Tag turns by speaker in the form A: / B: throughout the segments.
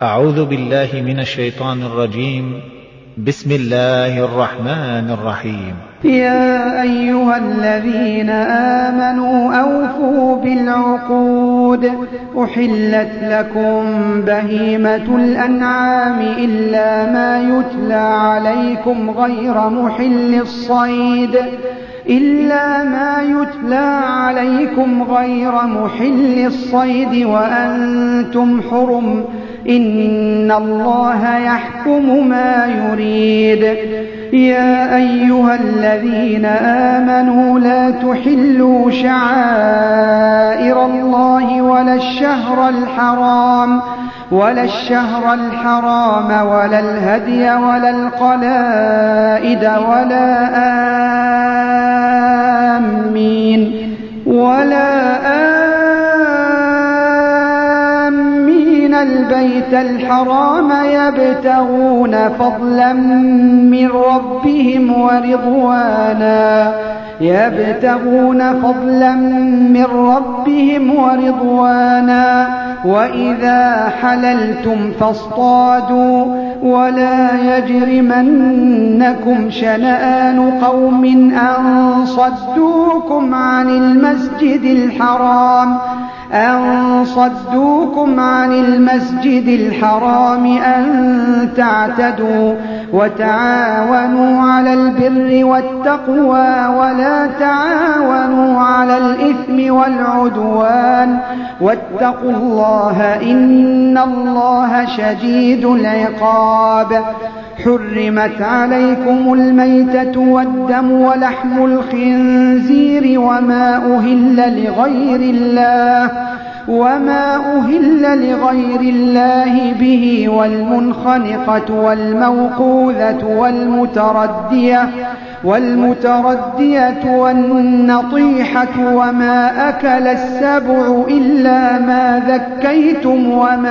A: أعوذ بالله من الشيطان الرجيم. بسم الله الرحمن الرحيم.
B: يا أيها الذين آمنوا أوفوا بالعقود أحلت لكم بهيمة الأنعام إلا ما يتلى عليكم غير محل الصيد وأنتم حرم إن الله يحكم ما يريد. يا أيها الذين آمنوا لا تحلوا شعائر الله ولا الشهر الحرام ولا الهدي ولا القلائد ولا آمين البيت الحرام يبتغون فضلا من ربهم ورضوانا وإذا حللتم فاصطادوا ولا يجرمنكم شنآن قوم أن صدوكم عن المسجد الحرام أن تعتدوا وتعاونوا على البر والتقوى ولا تعاونوا على الإثم والعدوان واتقوا الله إن الله شديد العقاب. حرمت عليكم الميتة والدم ولحم الخنزير وما أهل لغير الله به والمنخنقة والموقوذة والمتردية والنطيحة وما أكل السبع إلا ما ذكيتم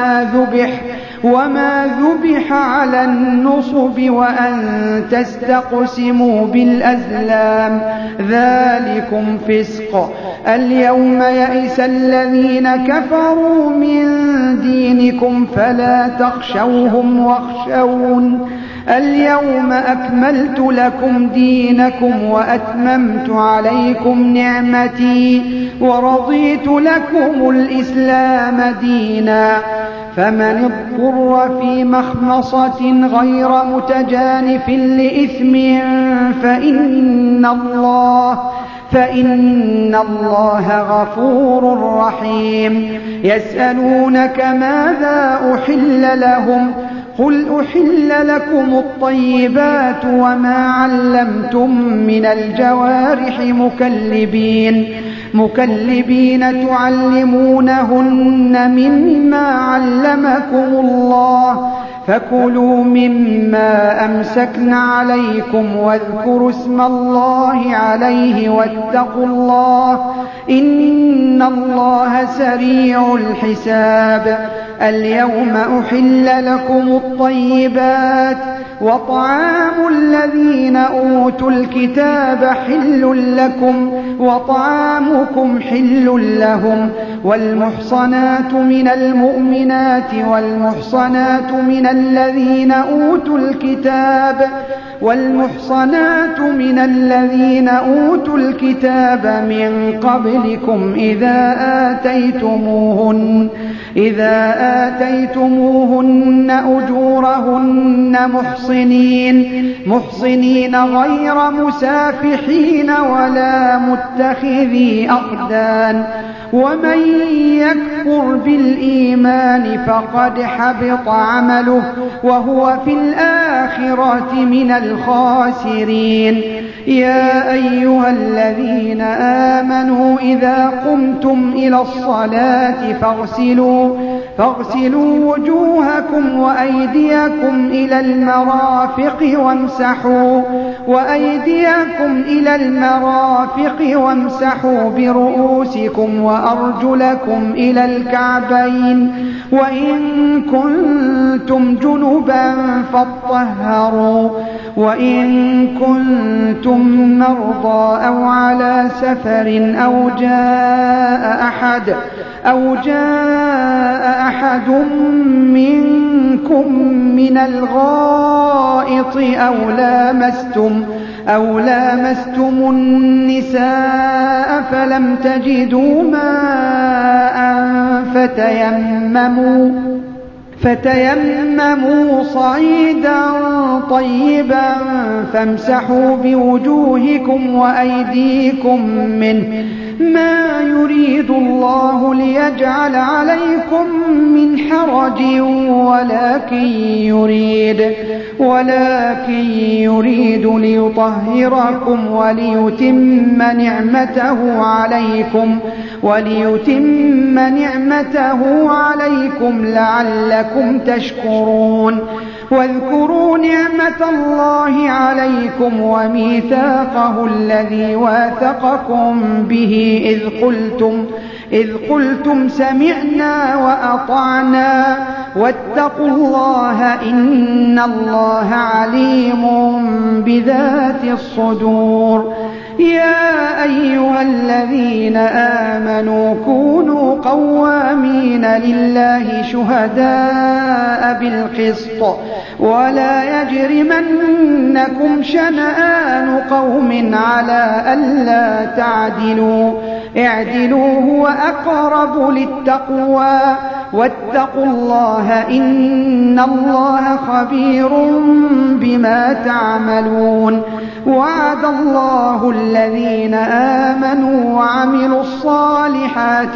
B: وما ذبح على النصب وأن تستقسموا بالأزلام ذلكم فسق. اليوم يئس الذين كفروا من دينكم فلا تخشوهم واخشون. اليوم أكملت لكم دينكم وأتممت عليكم نعمتي ورضيت لكم الإسلام دينا. فمن اضطر في مخمصة غير متجانف لإثم فإن الله غفور رحيم. يسألونك ماذا أحل لهم قل أحل لكم الطيبات وما علمتم من الجوارح مكلبين تعلمونهن مما علمكم الله فكلوا مما أمسكن عليكم واذكروا اسم الله عليه واتقوا الله إن الله سريع الحساب. اليوم أحل لكم الطيبات وطعام الذين أوتوا الكتاب حل لكم وطعامكم حل لهم والمحصنات من المؤمنات والمحصنات من الذين أوتوا الكتاب من قبلكم إذا آتيتموهن أجورهن محصنين غير مسافحين ولا متخذي أخدان ومن يكفر بالإيمان فقد حبط عمله وهو في الآخرة من الخاسرين. يا أيها الذين آمنوا إذا قمتم إلى الصلاة فاغسلوا وجوهكم وأيديكم إلى المرافق وامسحوا برؤوسكم وأرجلكم إلى الكعبين وإن كنتم جنبا فاطهروا وإن كنتم مرضى أو على سفر أو جاء أحد منكم خرجتم من الغائط أو لامستم النساء فلم تجدوا ماء فتيمموا صعيدا طيبا فامسحوا بوجوهكم وأيديكم منه ما يريد الله ليجعل عليكم من حرج ولكن يريد ليطهركم وليتم نعمته عليكم لعلكم تشكرون واذكروا نعمة الله عليكم وميثاقه الذي واثقكم به إذ قلتم سمعنا وأطعنا واتقوا الله إن الله عليم بذات الصدور يا أيها الذين آمنوا كونوا قوامين لله شهداء بالقسط ولا يجرمنكم شنآن قوم على ألا تعدلوا اعدلوا هو أقرب للتقوى واتقوا الله إن الله خبير بما تعملون وعد الله الذين آمنوا وعملوا الصالحات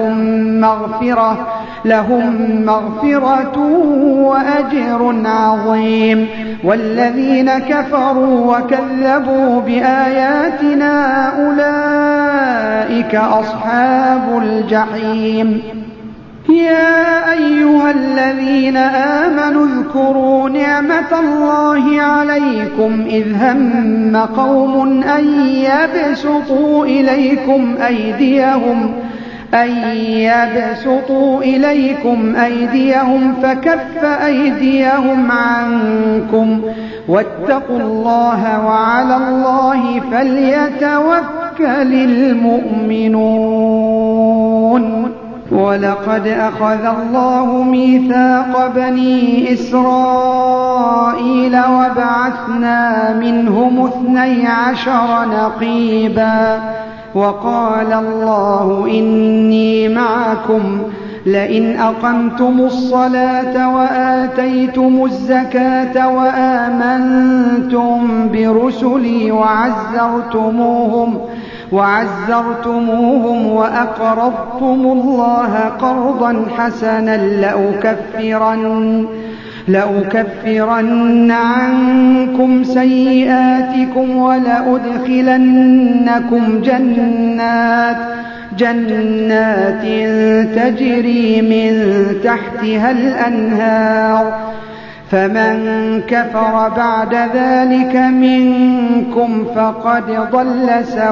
B: لهم مغفرة وأجر عظيم والذين كفروا وكذبوا بآياتنا أولئك أصحاب الجحيم يا أيها الذين آمنوا اذكروا نعمة الله عليكم إذ هم قوم أن يبسطوا إليكم أيديهم فكف أيديهم عنكم واتقوا الله وعلى الله فليتوكل المؤمنون ولقد أخذ الله ميثاق بني إسرائيل وبعثنا منهم 12 نقيبا وقال الله إني معكم لئن أقمتم الصلاة وآتيتم الزكاة وآمنتم برسلي وعزرتموهم وأقرضتم الله قرضا حسنا لأكفرن عنكم سيئاتكم ولأدخلنكم جنات تجري من تحتها الأنهار فمن كفر بعد ذلك منكم فقد ضل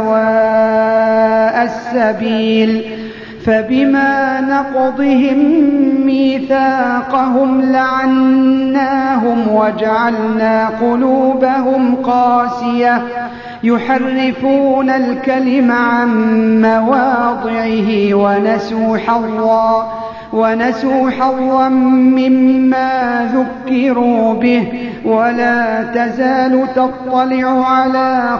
B: سواء السبيل فبما نقضهم ميثاقهم لعناهم وجعلنا قلوبهم قاسية يحرفون الكلم عن مواضعه ونسوا حظا مما ذكروا به ولا تزال تطلع على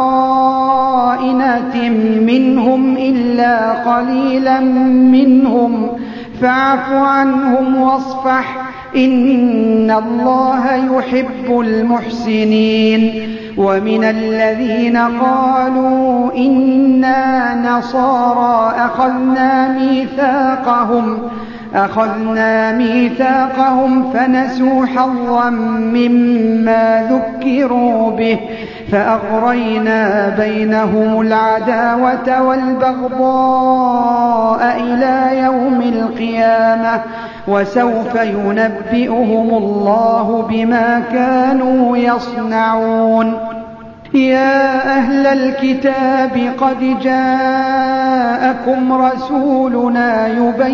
B: خائنة منهم إلا قليلا منهم فاعف عنهم واصفح إن الله يحب المحسنين ومن الذين قالوا إنا نصارى أخذنا ميثاقهم فنسوا حظا مما ذكروا به فأغرينا بينهم العداوة والبغضاء إلى يوم القيامة وسوف ينبئهم الله بما كانوا يصنعون يا أهل الكتاب قد جاءكم رسولنا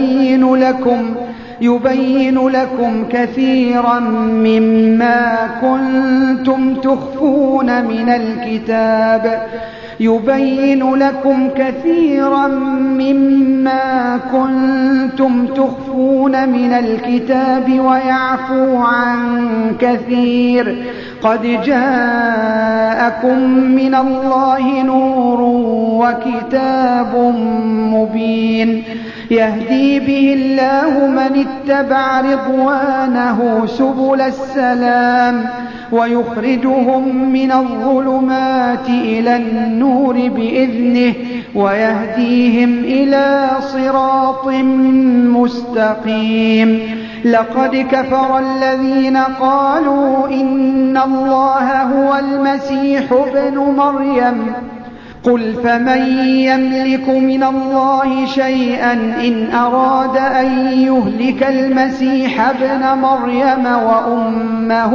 B: يبين لكم كثيرا مما كنتم تخفون من الكتاب يبين لكم كثيرا مما كنتم تخفون من الكتاب ويعفو عن كثير. قد جاءكم من الله نور وكتاب مبين يهدي به الله من اتبع رضوانه سبل السلام ويخرجهم من الظلمات إلى النور بإذنه ويهديهم إلى صراط مستقيم. لقد كفر الذين قالوا إن الله هو المسيح ابن مريم قل فمن يملك من الله شيئا إن أراد أن يهلك المسيح ابن مريم وأمه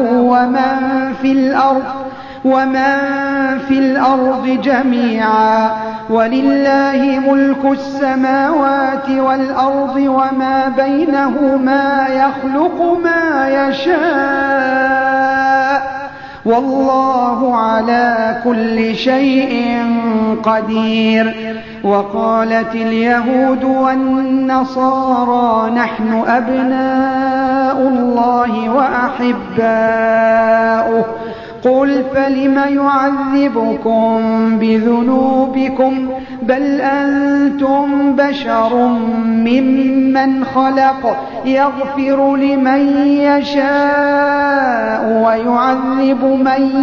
B: ومن في الأرض جميعا ولله ملك السماوات والأرض وما بينهما يخلق ما يشاء والله على كل شيء قدير. وقالت اليهود والنصارى نحن أبناء الله وأحباؤه قل فلم يعذبكم بذنوبكم بل أنتم بشر ممن خلق يغفر لمن يشاء ويعذب من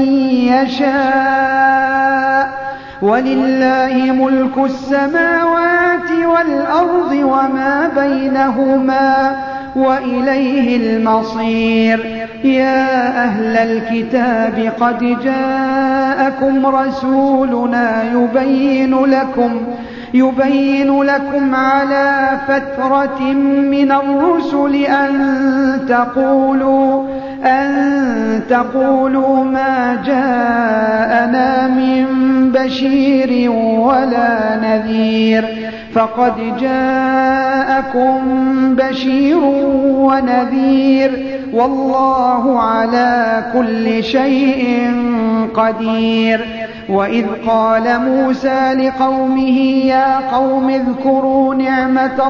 B: يشاء ولله ملك السماوات والأرض وما بينهما وإليه المصير. يا أهل الكتاب قد جاءكم رسولنا يبين لكم على فترة من الرسل أن تقولوا ما جاءنا من بشير ولا نذير فقد جاءكم بشير ونذير والله على كل شيء قدير. وإذ قال موسى لقومه يا قوم اذكروا نعمة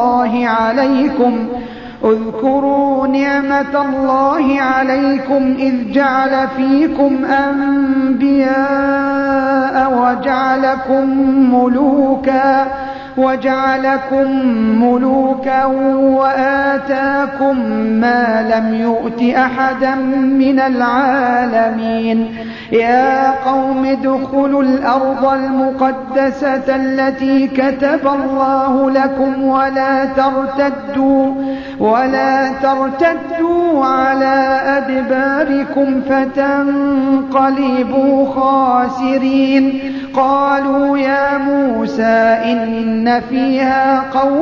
B: الله عليكم إذ جعل فيكم أنبياء وجعلكم ملوكا وآتاكم ما لم يؤت أحدا من العالمين. يا قوم ادخلوا الأرض المقدسة التي كتب الله لكم ولا ترتدوا على أدباركم فتنقلبوا خاسرين. قالوا يا موسى إن فيها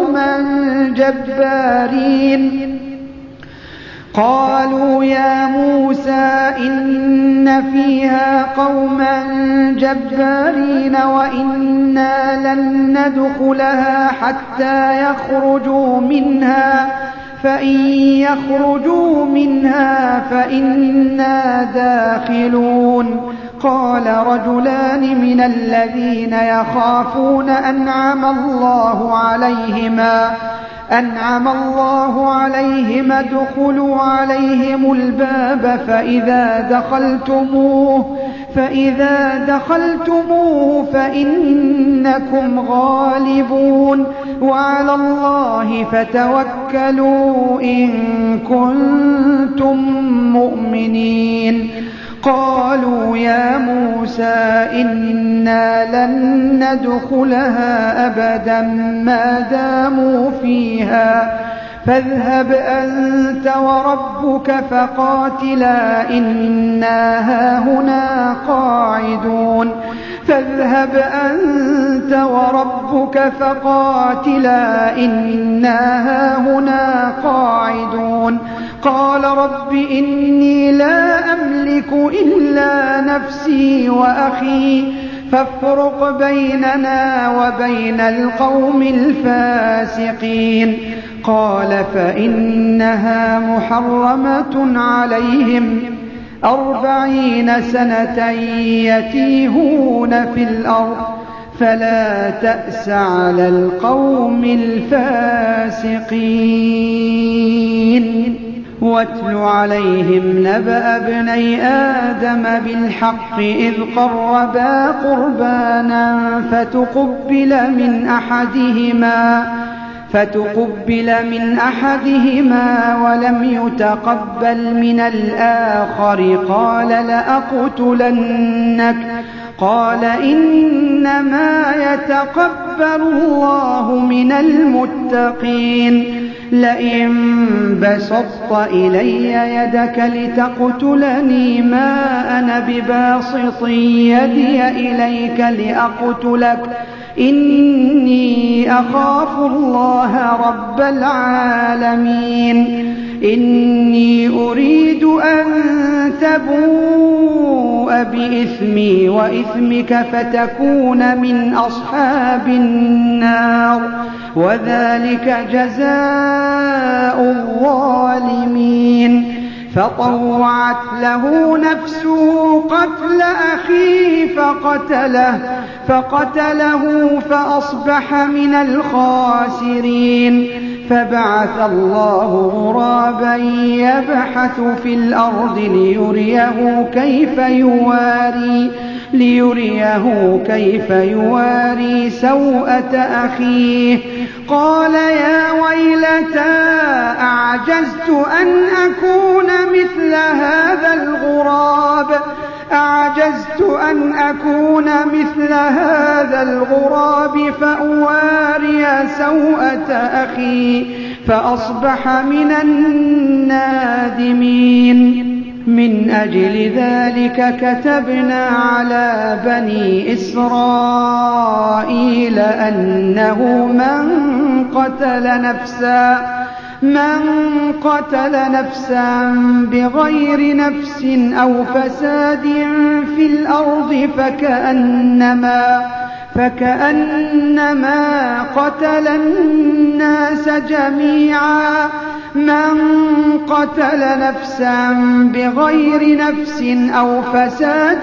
B: قوما جبارين وإنا لن ندخلها حتى يخرجوا منها فإن يخرجوا منها فإنا داخلون. قال رجلان من الذين يخافون أنعم الله عليهم ادخلوا عليهم الباب فإذا دخلتموه فإنكم غالبون وعلى الله فتوكلوا إن كنتم مؤمنين. قالوا يا موسى إنا لن ندخلها أبدا ما داموا فيها فاذهب أنت وربك فقاتلا إنا هاهنا قاعدون. قال رب إني لا أملك إلا نفسي وأخي فافرق بيننا وبين القوم الفاسقين. قال فإنها محرمة عليهم 40 سنة يتيهون في الأرض فلا تأس على القوم الفاسقين. واتل عليهم نبأ ابني آدم بالحق إذ قربا قربانا فتقبل من أحدهما ولم يتقبل من الآخر قال لأقتلنك قال إنما يتقبل الله من المتقين. لئن بسطت إلي يدك لتقتلني ما أنا بباسط يدي إليك لأقتلك إني أخاف الله رب العالمين. إني أريد أن تبوء بإثمي وإثمك فتكون من أصحاب النار وذلك جزاء الظالمين. فطوعت له نفسه قتل أخيه فقتله فأصبح من الخاسرين. فبعث الله غرابا يبحث في الأرض ليريه كيف يواري سوءة أخيه. قال يا ويلتى أعجزت أن أكون مثل هذا الغراب فأواري سوءة أخي فأصبح من النادمين. من أجل ذلك كتبنا على بني إسرائيل أنه من قتل نفسا بغير نفس أو فساد في الأرض فكأنما قتل الناس جميعا. من قتل نفسا بغير نفس أو فساد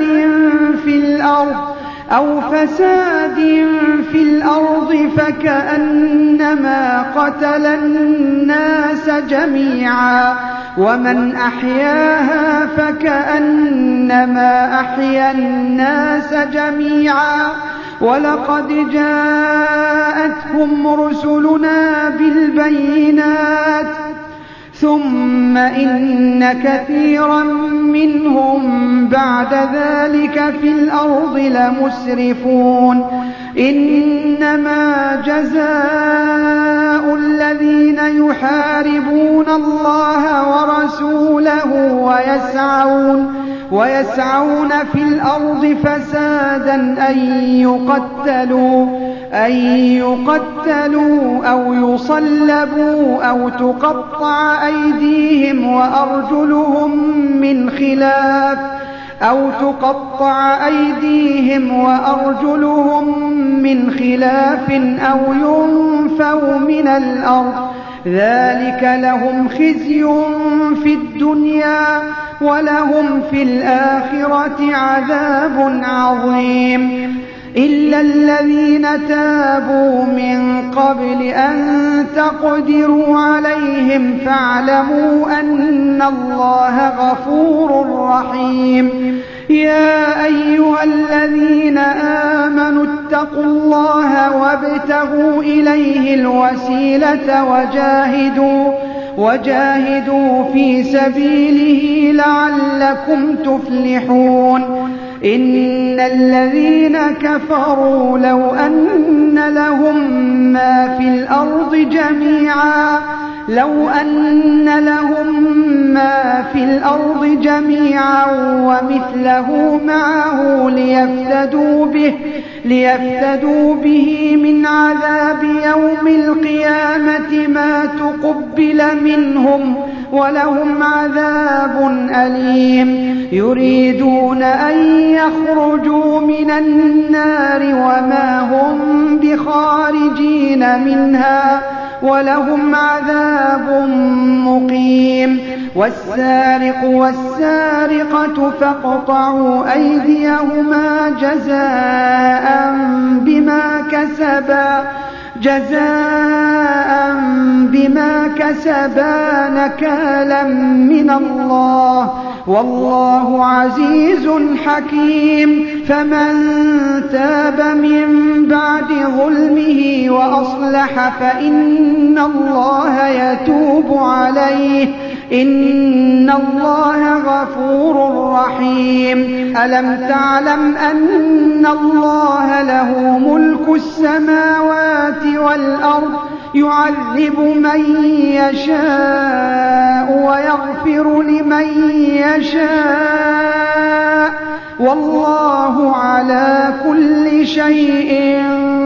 B: في الأرض فكأنما قتل الناس جميعا. ومن أحياها فكأنما أحيا الناس جميعا. ولقد جاءتهم رسلنا بالبينات ثم إن كثيرا منهم بعد ذلك في الأرض لمسرفون. إنما جزاء الذين يحاربون الله ورسوله ويسعون في الأرض فسادا أن يقتلوا أو يصلبوا أو تقطع أيديهم وأرجلهم من خلاف أو ينفوا من الأرض. ذلك لهم خزي في الدنيا ولهم في الآخرة عذاب عظيم. إلا الذين تابوا من قبل أن تقدروا عليهم فاعلموا أن الله غفور رحيم. يا أيها الذين آمنوا اتقوا الله وابتغوا إليه الوسيلة وجاهدوا في سبيله لعلكم تفلحون. إن الذين كفروا لو أن لهم ما في الأرض جميعا ومثله معه ليفتدوا به من عذاب يوم القيامة ما تقبل منهم ولهم عذاب أليم. يريدون أن يخرجوا من النار وما هم بخارجين منها ولهم عذاب مقيم. والسارق والسارقة فاقطعوا أيديهما جزاء بما كسبا نكالا من الله، والله عزيز حكيم. فمن تاب من بعد ظلمه وأصلح فإن الله يتوب عليه، إن الله غفور رحيم. ألم تعلم أن الله له ملك السماوات والأرض، يعذب من يشاء ويغفر لمن يشاء، والله على كل شيء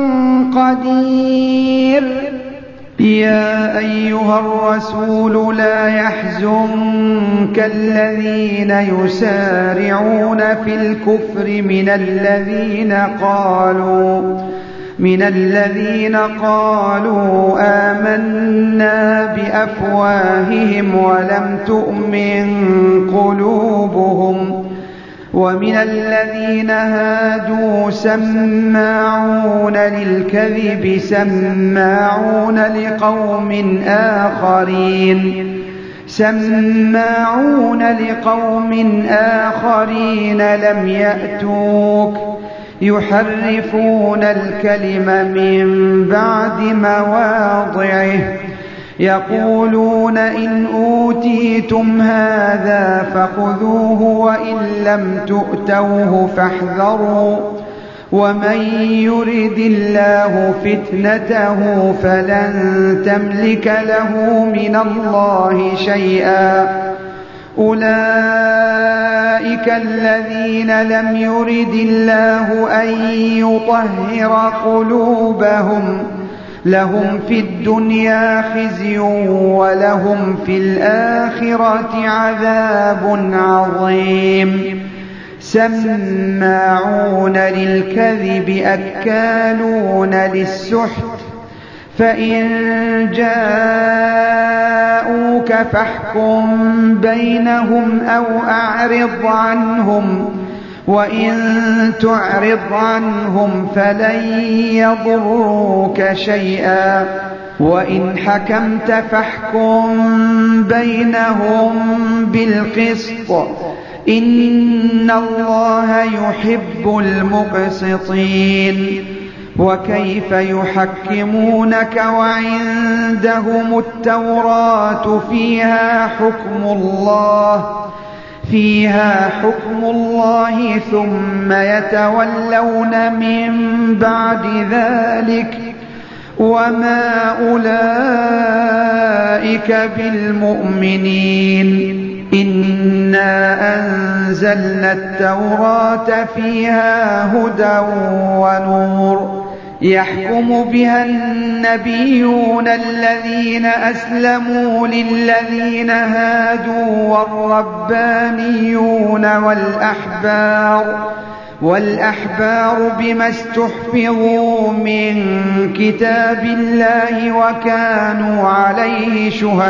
B: قدير. يا أيها الرسول لا يحزنك الذين يسارعون في الكفر من الذين قالوا آمنا بأفواههم ولم تؤمن قلوبهم، ومن الذين هادوا سماعون للكذب سماعون لقوم آخرين لم يأتوك، يحرفون الكلم من بعد مواضعه، يقولون إن أوتيتم هذا فخذوه وإن لم تؤتوه فاحذروا، ومن يرد الله فتنته فلن تملك له من الله شيئا. أولئك الذين لم يرد الله أن يطهر قلوبهم، لهم في الدنيا خزي ولهم في الآخرة عذاب عظيم. سماعون للكذب أكالون للسحت، فإن جاءوك فاحكم بينهم أو أعرض عنهم، وإن تعرض عنهم فلن يضروك شيئا، وإن حكمت فاحكم بينهم بالقسط، إن الله يحب المقسطين. وكيف يحكمونك وعندهم التوراة فيها حكم الله ثم يتولون من بعد ذلك، وما أولئك بالمؤمنين. إنا أنزلنا التوراة فيها هدى ونور، يحكم بها النبيون الذين أسلموا للذين هادوا والربانيون والأحبار بما استحفظوا من كتاب الله وكانوا عليه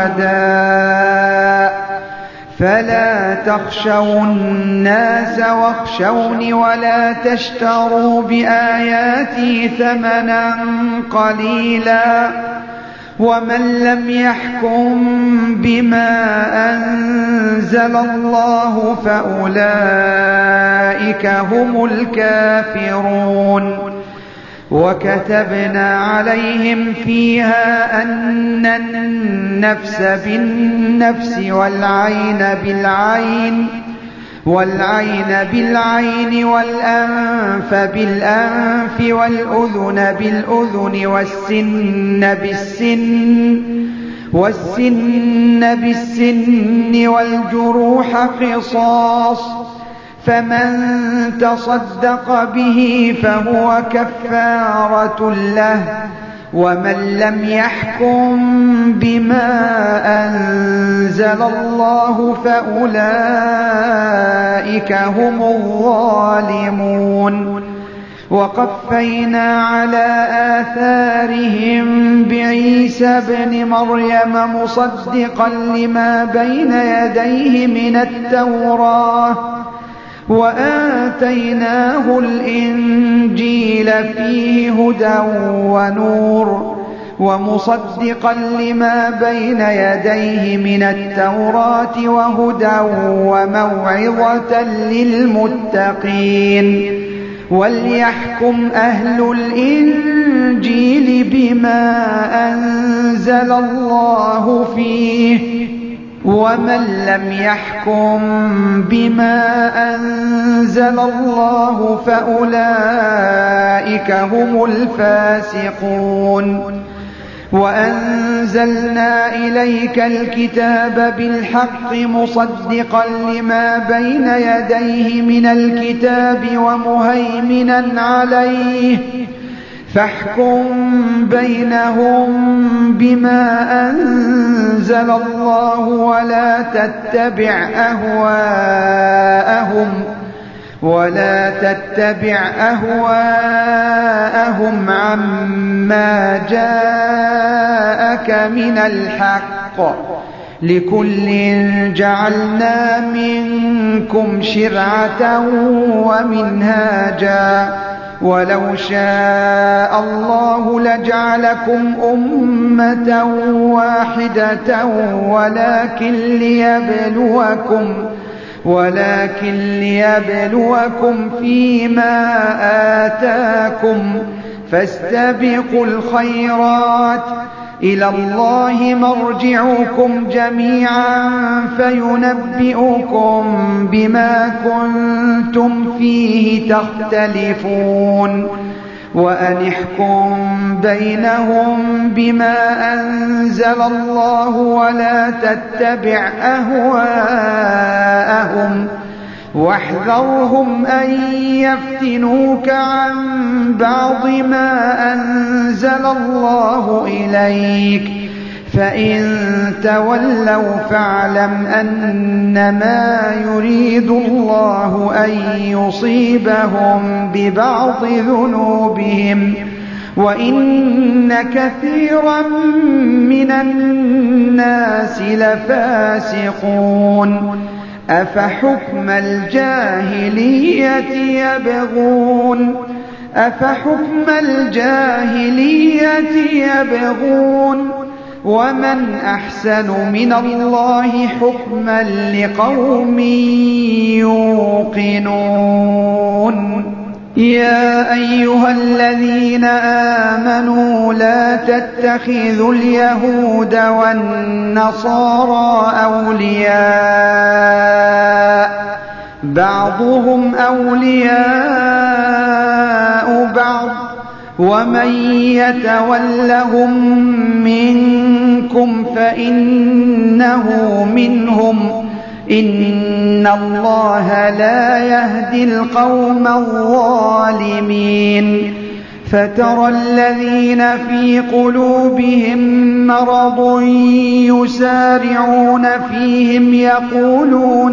B: شهداء. فلا تخشوا الناس واخشوني ولا تشتروا بآياتي ثمنا قليلا، ومن لم يحكم بما أنزل الله فأولئك هم الكافرون. وكتبنا عليهم فيها أن النفس بالنفس والعين بالعين والأنف بالأنف والأذن بالأذن والسن بالسن والجروح قصاص، فمن تصدق به فهو كفارة له، ومن لم يحكم بما أنزل الله فأولئك هم الظالمون. وقفينا على آثارهم بعيسى ابن مريم مصدقا لما بين يديه من التوراة وآتيناه الإنجيل فيه هدى ونور ومصدقا لما بين يديه من التوراة وهدى وموعظة للمتقين وليحكم أهل الإنجيل بما أنزل الله فيه ومن لم يحكم بما أنزل الله فأولئك هم الفاسقون وأنزلنا إليك الكتاب بالحق مصدقا لما بين يديه من الكتاب ومهيمنا عليه فاحكم بينهم بما أنزل الله ولا تتبع أهواءهم عما جاءك من الحق لكل جعلنا منكم شرعة ومنهاجا ولو شاء الله لجعلكم أمة واحدة ولكن ليبلوكم فيما آتاكم فاستبقوا الخيرات إلى الله مرجعكم جميعا فينبئكم بما كنتم فيه تختلفون وأن احكم بينهم بما أنزل الله ولا تتبع أهواءهم واحذرهم أن يفتنوك عن بعض ما أنزل الله إليك فإن تولوا فاعلم أنما يريد الله أن يصيبهم ببعض ذنوبهم وإن كثيرا من الناس لفاسقون أفحكم الجاهلية يبغون ومن أحسن من الله حكما لقوم يوقنون يا أيها الذين آمنوا لا تتخذوا اليهود والنصارى أولياء بعضهم أولياء بعض ومن يتولهم منكم فإنه منهم إن الله لا يهدي القوم الظالمين فترى الذين في قلوبهم مرض يسارعون فيهم يقولون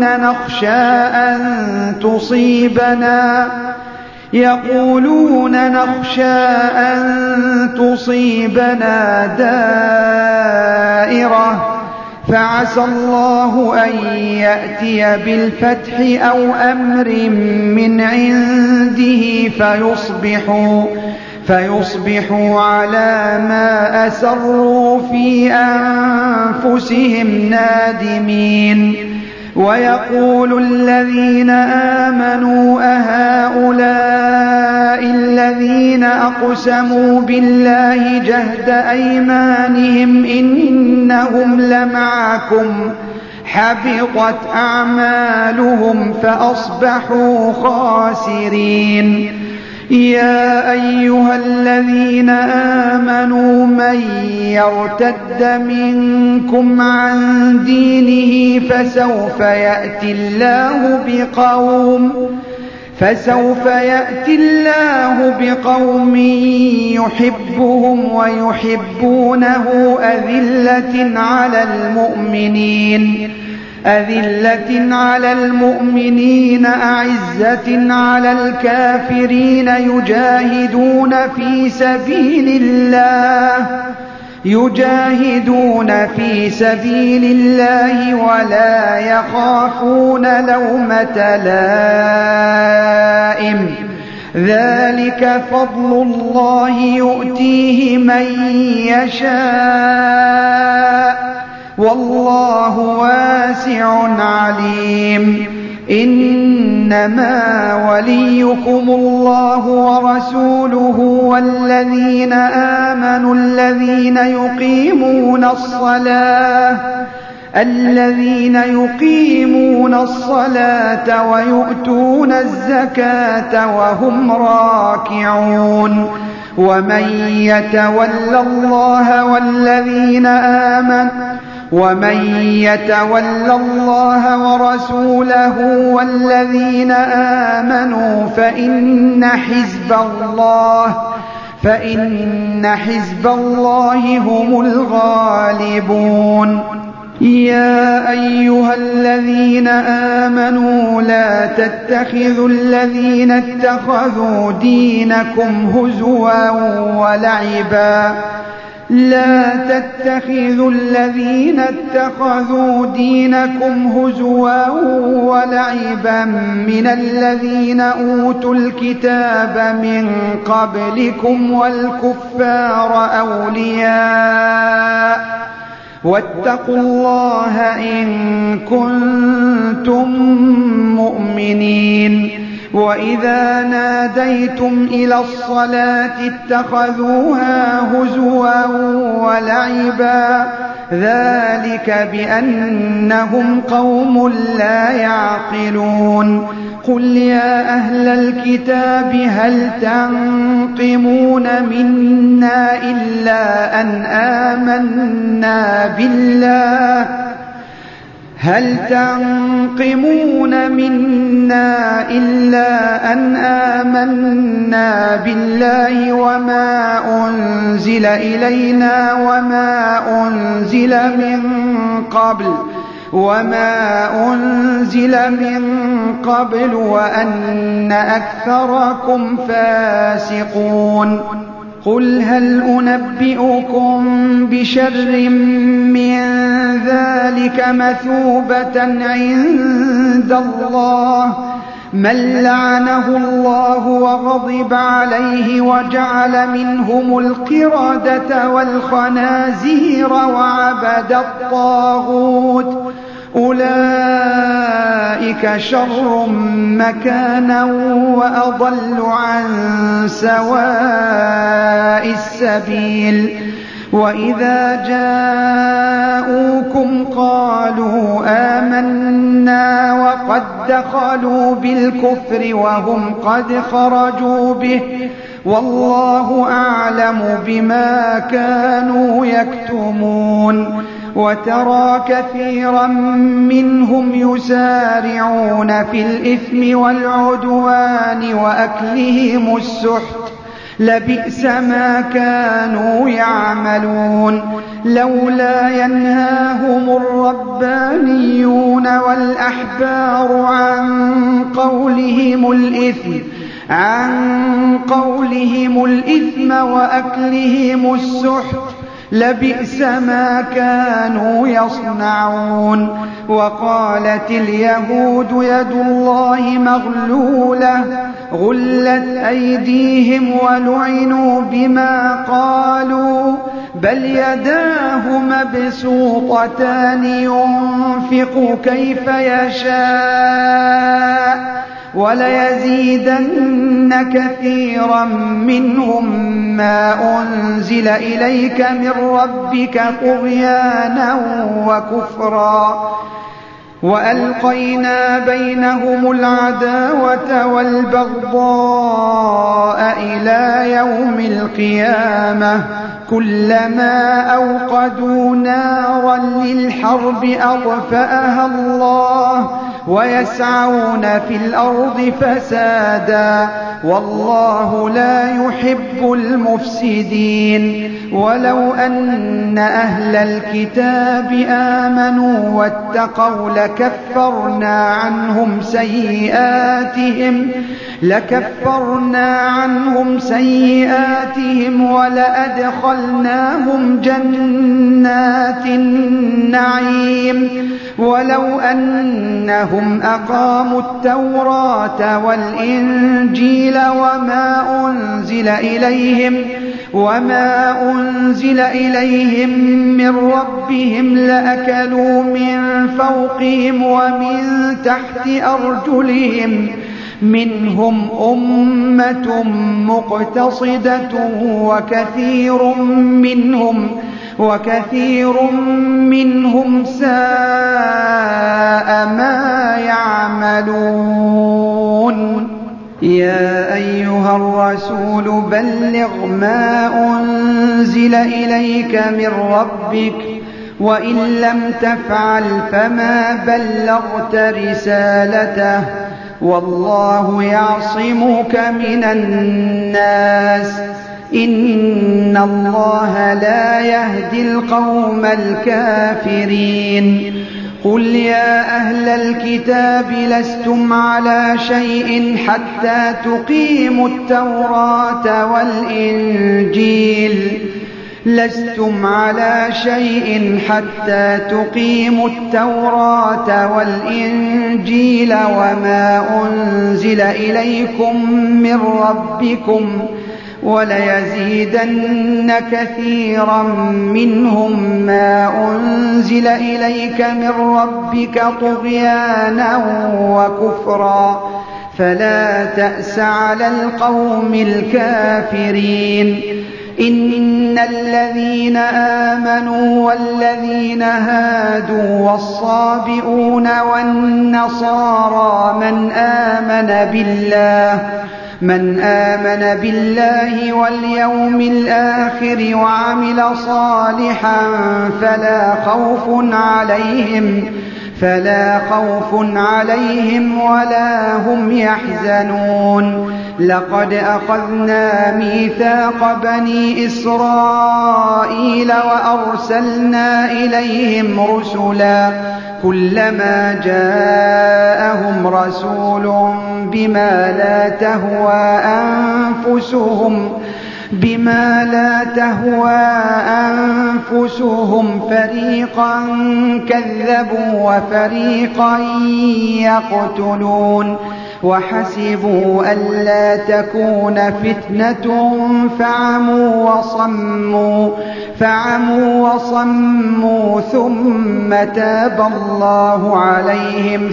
B: نخشى أن تصيبنا دائرة فعسى الله أن يأتي بالفتح أو أمر من عنده فيصبحوا على ما أسروا في أنفسهم نادمين ويقول الذين آمنوا أهؤلاء الذين أقسموا بالله جهد أيمانهم إنهم لمعكم حبطت أعمالهم فأصبحوا خاسرين يا أيها الذين آمنوا من يرتد منكم عن دينه فسوف يأتي الله بقوم يحبهم ويحبونه أذلة على المؤمنين أعزة على الكافرين يجاهدون في سبيل الله ولا يخافون لومة لائم ذلك فضل الله يؤتيه من يشاء والله واسع عليم إنما وليكم الله ورسوله والذين آمنوا الذين يقيمون الصلاة ويؤتون الزكاة وهم راكعون ومن يتول الله ورسوله والذين آمنوا فإن حزب الله هم الغالبون يا أيها الذين آمنوا لا تتخذوا الذين اتخذوا دينكم هزوا ولعبا من الذين أوتوا الكتاب من قبلكم والكفار أولياء واتقوا الله إن كنتم مؤمنين وإذا ناديتم إلى الصلاة اتخذوها هزوا ولعبا ذلك بأنهم قوم لا يعقلون قل يا أهل الكتاب هل تنقمون منا إلا أن آمنا بالله وما أنزل إلينا وما أنزل من قبل وأن أكثركم فاسقون قل هل أنبئكم بشر من ذلك مثوبة عند الله من لعنه الله وغضب عليه وجعل منهم القردة والخنازير وعبد الطاغوت أولئك شر مكانا وأضل عن سواء السبيل وإذا جاءوكم قالوا آمنا وقد دخلوا بالكفر وهم قد خرجوا به والله أعلم بما كانوا يكتمون وترى كثيرا منهم يسارعون في الإثم والعدوان وأكلهم السحت لبئس ما كانوا يعملون لولا ينهاهم الربانيون والأحبار عن قولهم الإثم وأكلهم السحت لبئس ما كانوا يصنعون وقالت اليهود يد الله مغلولة غلت أيديهم ولعنوا بما قالوا بل يداه مبسوطتان ينفق كيف يشاء وليزيدن كثيرا منهم ما أنزل إليك من ربك طغيانا وكفرا وألقينا بينهم العداوة والبغضاء إلى يوم القيامة كلما أوقدوا نارا للحرب أطفأها الله ويسعون في الأرض فسادا والله لا يحب المفسدين. ولو أن أهل الكتاب آمنوا واتقوا لكفرنا عنهم سيئاتهم ولأدخلناهم جنات النعيم. ولو أنهم أقاموا التوراة والإنجيل وما أنزل إليهم من ربهم لأكلوا من فوقهم ومن تحت أرجلهم، منهم أمة مقتصدة وكثير منهم ساء ما يعملون. يا أيها الرسول بلغ ما أنزل إليك من ربك، وإن لم تفعل فما بلغت رسالته، والله يعصمك من الناس، إن الله لا يهدي القوم الكافرين. قل يا أهل الكتاب لستم على شيء حتى تقيموا التوراة والإنجيل وما أنزل إليكم من ربكم، وليزيدن كثيرا منهم ما أنزل إليك من ربك طغيانا وكفرا، فلا تأس على القوم الكافرين. إن الذين آمنوا والذين هادوا والصابئون والنصارى من آمن بالله واليوم الآخر وعمل صالحا فلا خوف عليهم ولا هم يحزنون. لقد أخذنا ميثاق بني إسرائيل وأرسلنا إليهم رسلا كلما جاءهم رسول بما لا تهوى أنفسهم فريقا كذبوا وفريقا يقتلون. وحسبوا ألا تكون فتنة فعموا وصموا ثم تاب الله عليهم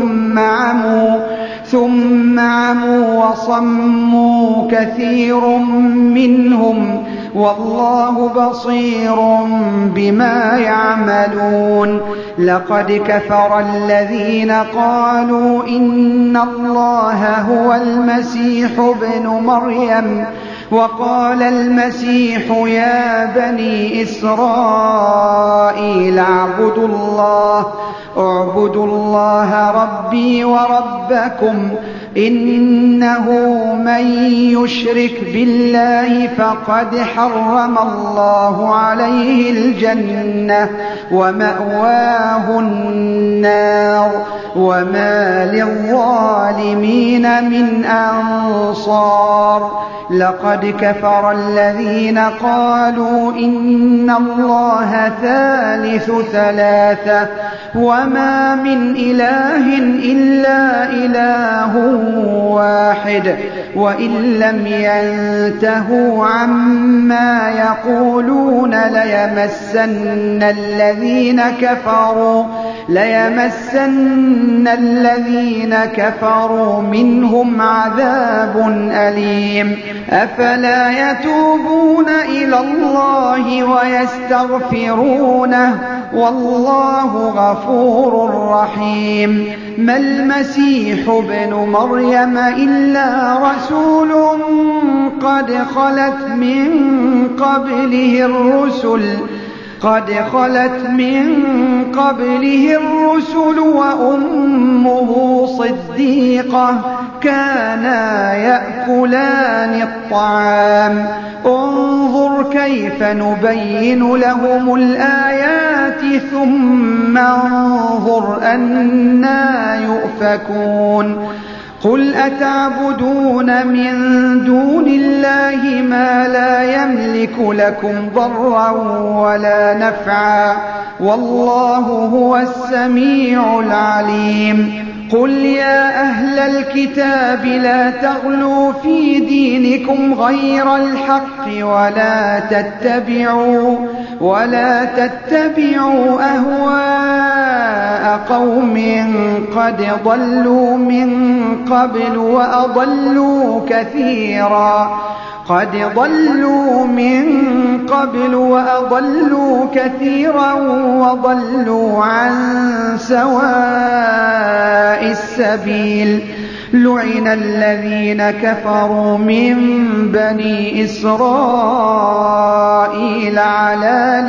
B: ثم عموا وصموا كثير منهم، والله بصير بما يعملون. لقد كفر الذين قالوا إن الله هو المسيح ابن مريم، وقال المسيح يا بني إسرائيل اعبدوا الله ربي وربكم، إنه من يشرك بالله فقد حرم الله عليه الجنة ومأواه النار وما للظالمين من أنصار. لقد كفر الذين قالوا إن الله ثالث ثلاثة وما من إله إلا إله واحد، وإن لم ينتهوا عما يقولون ليمسن الذين كفروا منهم عذاب أليم. أفلا يتوبون إلى الله ويستغفرونه والله غفور رحيم. ما المسيح ابن مريم إلا رسول قد خلت من قبله الرسل وأمه صديقة كانا يأكلان الطعام انظر كيف نبين لهم الآيات ثم انظر أنى يؤفكون قل أتعبدون من دون الله ما لا يملك لكم ضرا ولا نفعا والله هو السميع العليم قل يا أهل الكتاب لا تغلوا في دينكم غير الحق ولا تتبعوا أهواء قوم قد ضلوا من قبل وأضلوا كثيرا وضلوا عن سواء السبيل لعن الذين كفروا من بني إسرائيل على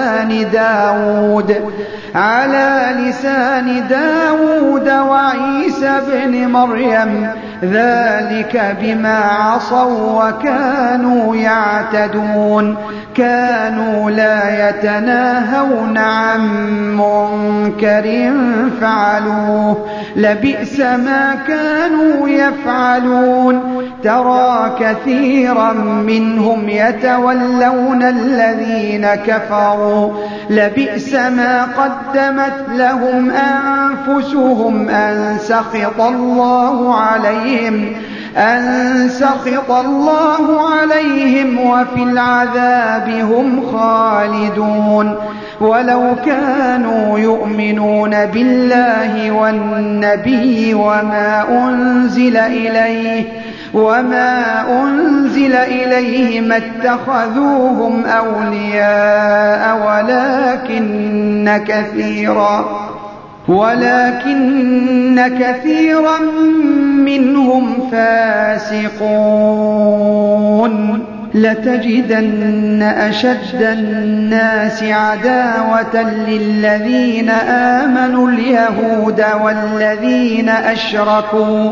B: لسان داود وعيسى بن مريم ذلك بما عصوا وكانوا يعتدون كانوا لا يتناهون عن منكر فعلوه لبئس ما كانوا يفعلون ترى كثيرا منهم يتولون الذين كفروا لبئس ما قدمت لهم أنفسهم أن سخط الله عليهم وفي العذاب هم خالدون ولو كانوا يؤمنون بالله والنبي وما أنزل إليه ما اتخذوهم أولياء ولكن كثيرا منهم فاسقون لتجدن أشد الناس عداوة للذين آمنوا اليهود والذين أشركوا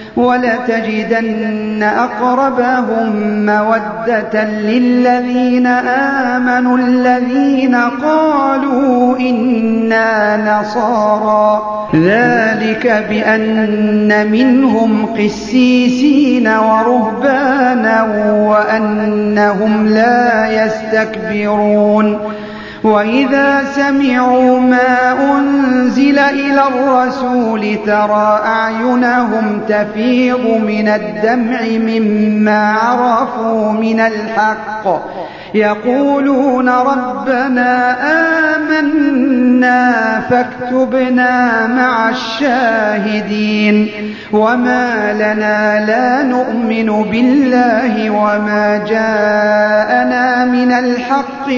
B: ولتجدن أقربهم مودة للذين آمنوا الذين قالوا إنا نصارى ذلك بأن منهم قسيسين ورهبانا وأنهم لا يستكبرون وإذا سمعوا ما أنزل إلى الرسول ترى أعينهم تفيض من الدمع مما عرفوا من الحق يقولون ربنا آمنا فاكتبنا مع الشاهدين وما لنا لا نؤمن بالله وما جاءنا من الحق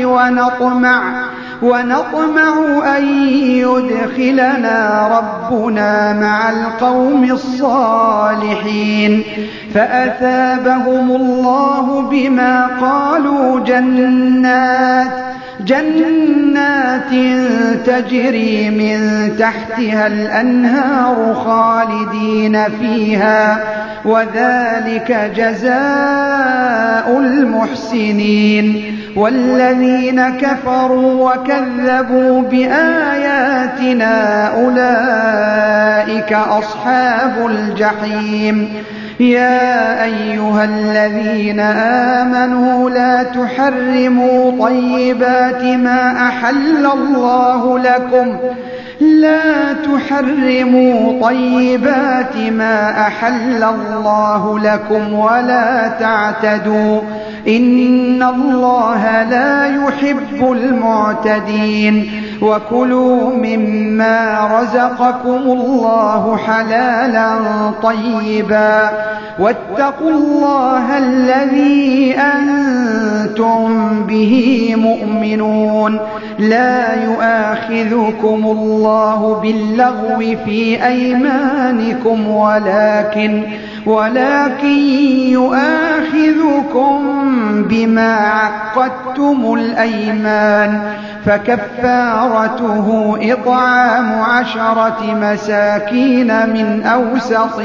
B: ونطمع أن يدخلنا ربنا مع القوم الصالحين فأثابهم الله بما قالوا جنات تجري من تحتها الأنهار خالدين فيها وذلك جزاء المحسنين والذين كفروا وكذبوا بآياتنا أولئك أصحاب الجحيم يا أيها الذين آمنوا لا تحرموا طيبات ما أحل الله لكم ولا تعتدوا إن الله لا يحب المعتدين وكلوا مما رزقكم الله حلالا طيبا واتقوا الله الذي أنتم به مؤمنون لا يؤاخذكم الله باللغو في أيمانكم ولكن يؤاخذكم بما عقدتم الأيمان فكفارته إطعام 10 مساكين من أوسط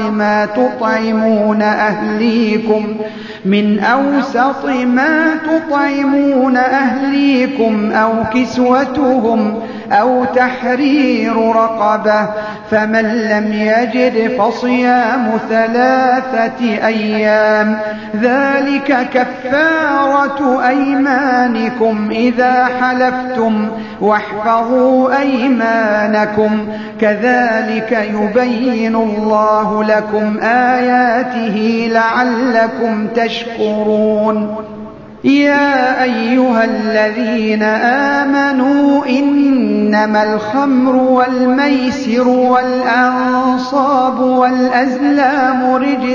B: ما تطعمون أهليكم أو كسوتهم أو تحرير رقبة، فمن لم يجد فصيام 3 أيام، ذلك كفارة أيمانكم إذا حلفتم، واحفظوا أيمانكم، كذلك يبين الله لكم آياته لعلكم تشكرون. يا أيها الذين آمنوا إنما الخمر والميسر والأنصاب والأزلام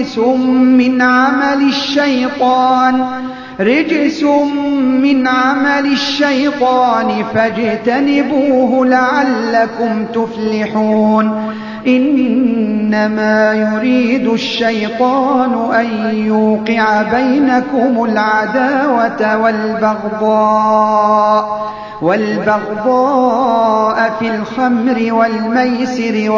B: رجس من عمل الشيطان فاجتنبوه لعلكم تفلحون. إنما يريد الشيطان أن يوقع بينكم العداوة والبغضاء في الخمر والميسر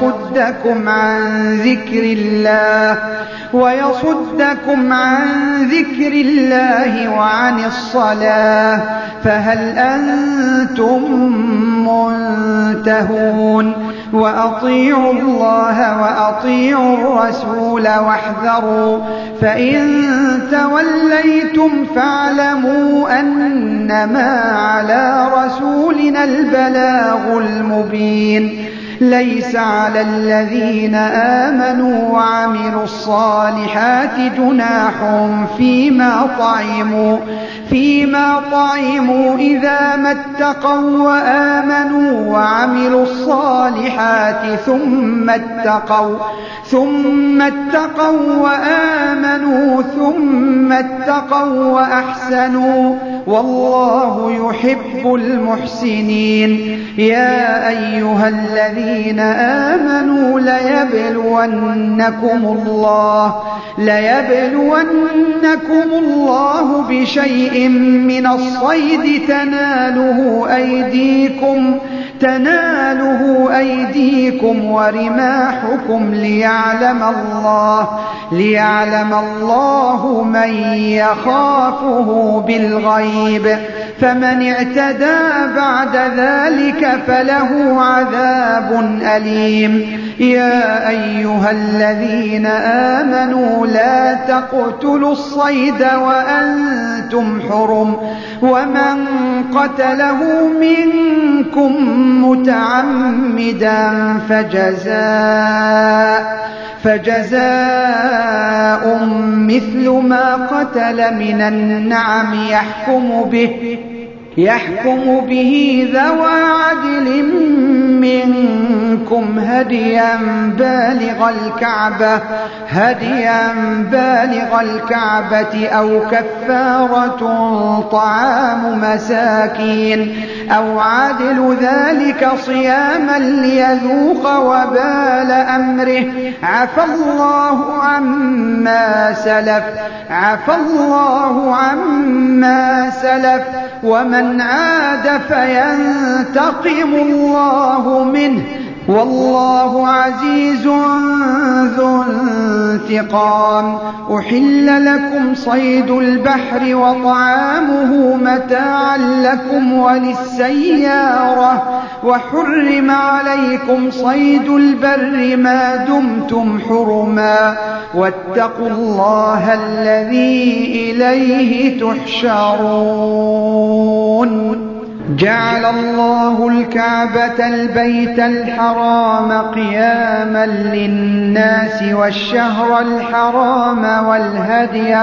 B: ويصدكم عن ذكر الله وعن الصلاة، فهل أنتم منتهون؟ وأطيعوا الله وأطيعوا الرسول واحذروا، فإن توليتم فاعلموا أنما على رسولنا البلاغ المبين. ليس على الذين آمنوا وعملوا الصالحات جناح فيما طعموا إذا ما اتقوا وآمنوا وعملوا الصالحات ثم اتقوا وآمنوا ثم اتقوا وأحسنوا، والله يحب المحسنين. يا أيها الذين آمنوا ليبلونكم الله بشيء من الصيد تناله أيديكم ورماحكم ليعلم الله من يخافه بالغيب، فمن اعتدى بعد ذلك فله عذاب أليم. يا أيها الذين آمنوا لا تقتلوا الصيد وأنتم حرم، ومن قتله منكم متعمدا فجزاء مثل ما قتل من النعم يحكم به ذوى عدل منكم هديا بالغ الكعبة أو كفارة طعام مساكين أو عدل ذلك صياما ليذوق وبال أمره. عفى الله عما سلف ومن عاد فينتقم الله منه، والله عزيز ذو انتقام. أحل لكم صيد البحر وطعامه متاعا لكم وللسيارة، وحرم عليكم صيد البر ما دمتم حرما، واتقوا الله الذي إليه تحشرون. جعل الله الكعبة البيت الحرام قياما للناس والشهر الحرام والهدي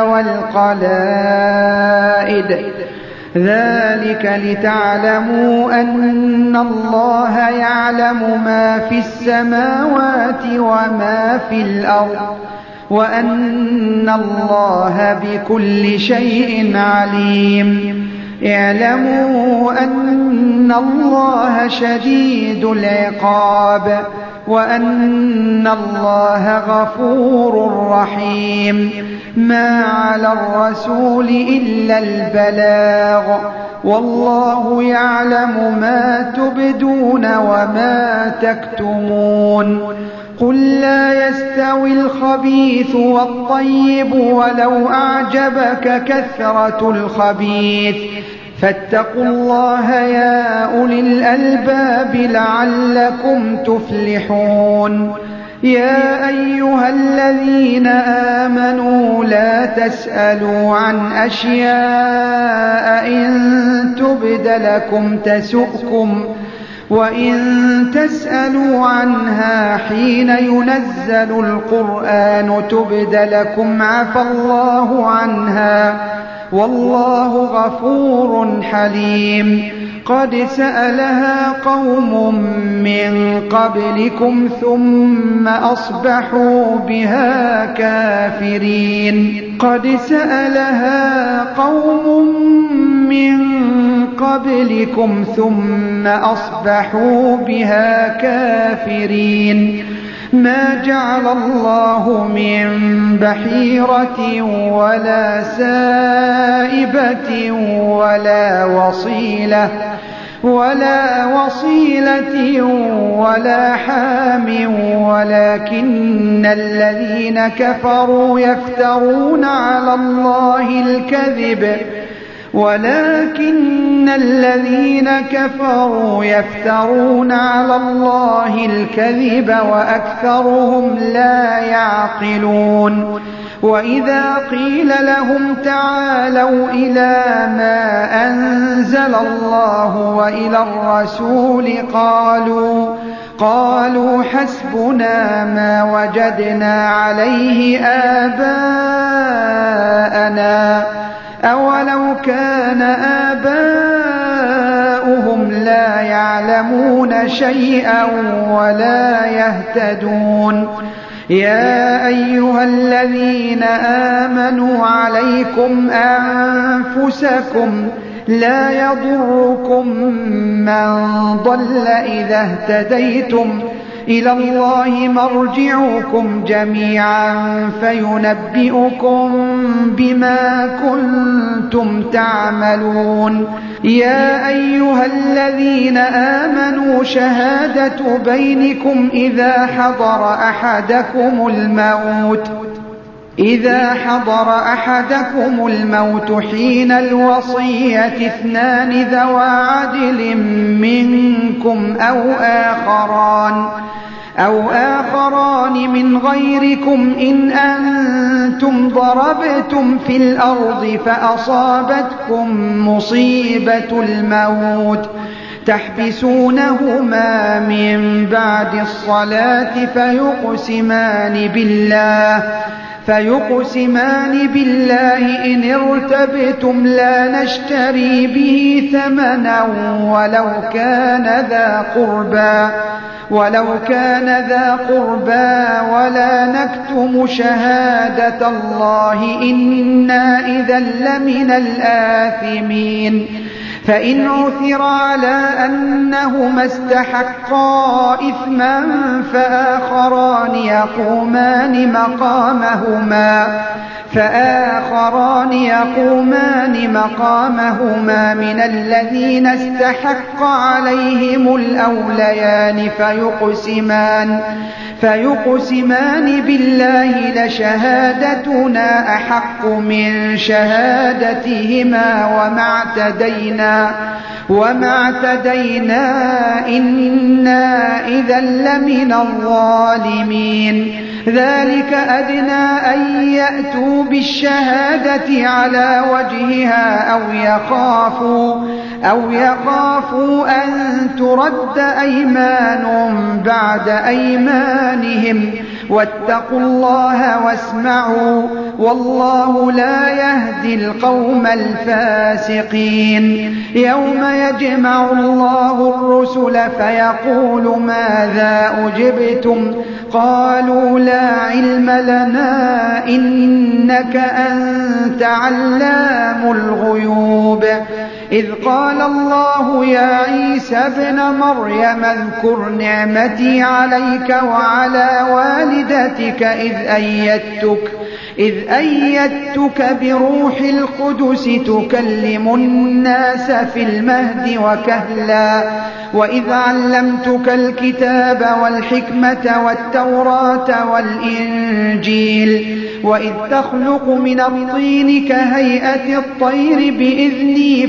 B: والقلائد، ذلك لتعلموا أن الله يعلم ما في السماوات وما في الأرض، وأن الله بكل شيء عليم. اعلموا أن الله شديد العقاب، وأن الله غفور رحيم. ما على الرسول إلا البلاغ، والله يعلم ما تبدون وما تكتمون قل لا يستوي الخبيث والطيب ولو أعجبك كثرة الخبيث فاتقوا الله يا أولي الألباب لعلكم تفلحون يا أيها الذين آمنوا لا تسألوا عن أشياء إن تبد لكم تسؤكم وإن تسألوا عنها حين ينزل القرآن تبد لكم عفى الله عنها والله غفور حليم قد سألها قوم من قبلكم ثم أصبحوا بها كافرين قد سألها قوم من قبلكم ثم أصبحوا بها كافرين ما جعل الله من بحيرة ولا سائبة ولا وصيلة ولا حام ولكن الذين كفروا يفترون على الله الكذب وأكثرهم لا يعقلون وإذا قيل لهم تعالوا إلى ما أنزل الله وإلى الرسول قالوا حسبنا ما وجدنا عليه آباءنا أولو كان آباؤهم لا يعلمون شيئا ولا يهتدون يا أيها الذين آمنوا عليكم أنفسكم لا يضركم من ضل إذا اهتديتم إلى الله مرجعكم جميعا فينبئكم بما كنتم تعملون يا أيها الذين آمنوا شهادة بينكم إذا حضر أحدكم الموت حين الوصية 2 ذوى عدل منكم أو آخران من غيركم إن أنتم ضربتم في الأرض فأصابتكم مصيبة الموت تحبسونهما من بعد الصلاة فيقسمان بالله إن ارتبتم لا نشتري به ثمنا ولو كان ذا قربى ولا نكتم شهادة الله إنا إذا لمن الآثمين فإن عثر على أنهما استحقا إثما فآخران يقومان مقامهما من الذين استحق عليهم الأوليان فيقسمان بالله لشهادتنا أحق من شهادتهما وما اعتدينا إنا إذا لمن الظالمين ذلك أدنى أن يأتوا بالشهادة على وجهها أو يخافوا أن ترد أيمان بعد أيمانهم واتقوا الله واسمعوا والله لا يهدي القوم الفاسقين يوم يجمع الله الرسل فيقول ماذا أجبتم قالوا لا علم لنا إنك أنت علام الغيوب إذ قال الله يا عيسى ابن مريم اذكر نعمتي عليك وعلى والدتك إذ أيدتك بروح القدس تكلم الناس في المهد وكهلا وإذ علمتك الكتاب والحكمة والتوراة والإنجيل وإذ تخلق من الطين كهيئة الطير بإذني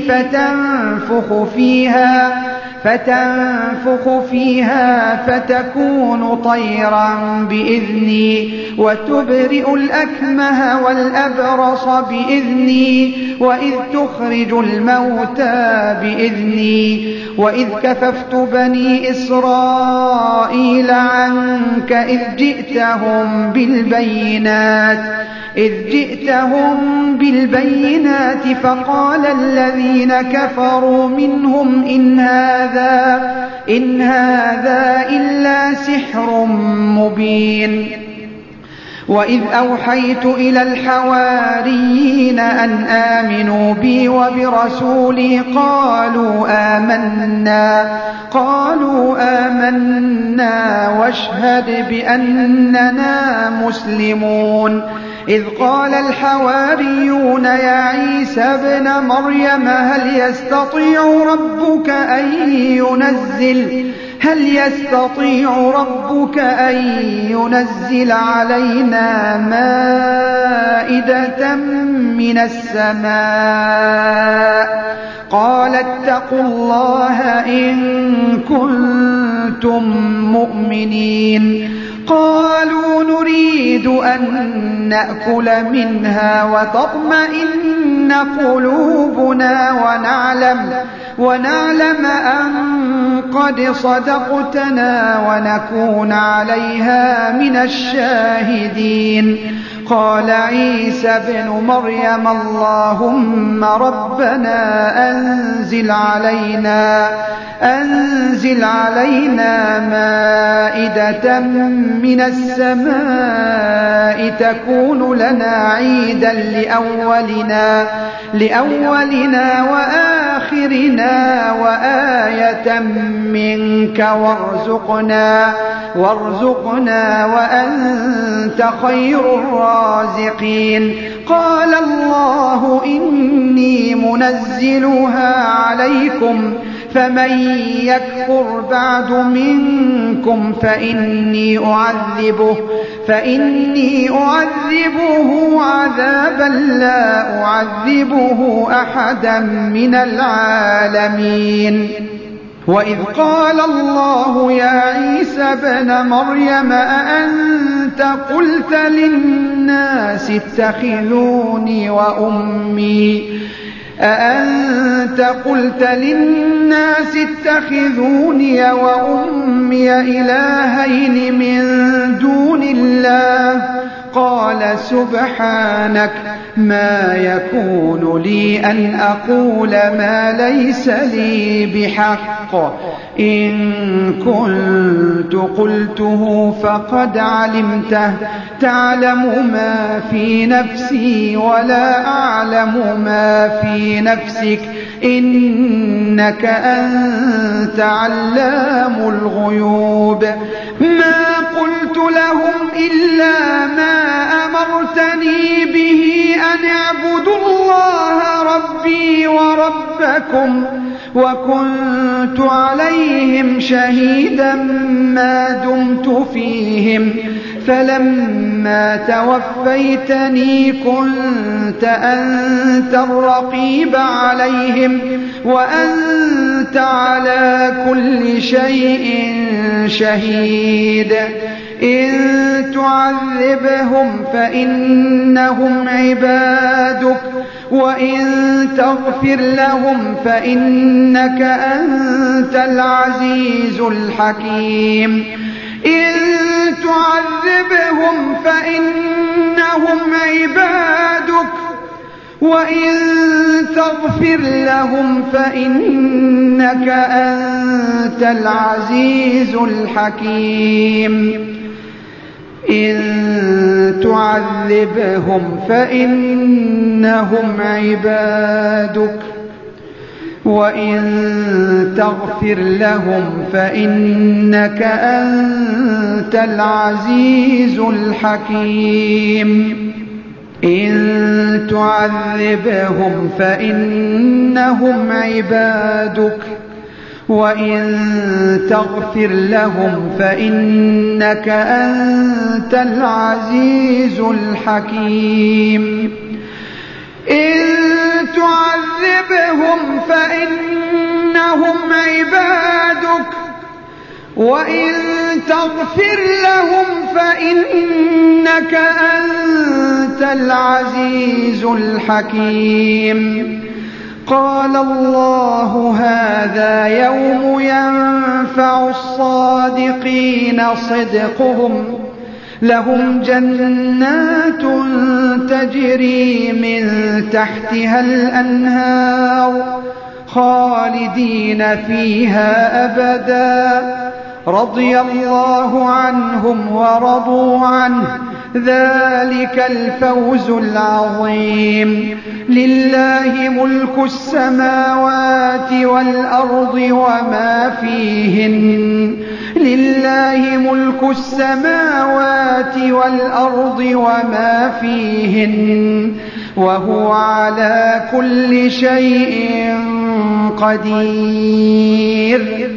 B: فتنفخ فيها فتكون طيرا بإذني وتبرئ الأكمه والأبرص بإذني وإذ تخرج الموتى بإذني وإذ كففت بني إسرائيل عنك إذ جئتهم بالبينات فقال الذين كفروا منهم إن هذا إلا سحر مبين وإذ أوحيت إلى الحواريين أن آمنوا بي وبرسولي قالوا آمنا واشهد بأننا مسلمون إذ قال الحواريون يا عيسى ابن مريم هل يستطيع ربك أن ينزل علينا مائدة من السماء قال اتقوا الله إن كنتم مؤمنين قالوا نريد أن نأكل منها وتطمئن قلوبنا ونعلم أن قد صدقتنا ونكون عليها من الشاهدين قال عيسى ابن مريم اللهم ربنا أنزل علينا مائدة من السماء تكون لنا عيدا لأولنا وآخرنا وآية منك وارزقنا وأنت خير الرازقين قال الله إني منزلها عليكم فمن يكفر بعد منكم فإني أعذبه عذابا لا أعذبه أحدا من العالمين وإذ قال الله يا عيسى ابن مريم أأنت قلت للناس اتخذوني وأمي إلهين من دون الله قال سبحانك ما يكون لي أن أقول ما ليس لي بحق إن كنت قلته فقد علمته تعلم ما في نفسي ولا أعلم ما في نفسك إنك أنت علام الغيوب ما قلت لهم إلا ما أمرتني به أن اعبدوا الله ربي وربكم وكنت عليهم شهيدا ما دمت فيهم فلما توفيتني كنت أنت الرقيب عليهم وأنت على كل شيء شهيد إن تعذبهم فإنهم عبادك وإن تغفر لهم فإنك أنت العزيز الحكيم إن تعذبهم فإنهم عبادك وإن تغفر لهم فإنك أنت العزيز الحكيم إن تعذبهم فإنهم عبادك وإن تغفر لهم فإنك أنت العزيز الحكيم إن تعذبهم فإنهم عبادك وإن تغفر لهم فإنك أنت العزيز الحكيم إن تعذبهم فإنهم عبادك وإن تغفر لهم فإنك أنت العزيز الحكيم قال الله هذا يوم ينفع الصادقين صدقهم لهم جنات تجري من تحتها الأنهار خالدين فيها أبدا رضي الله عنهم ورضوا عنه ذلك الفوز العظيم لله ملك السماوات والأرض وما فيهن لله ملك السماوات والأرض وما فيهن وهو على كل شيء قدير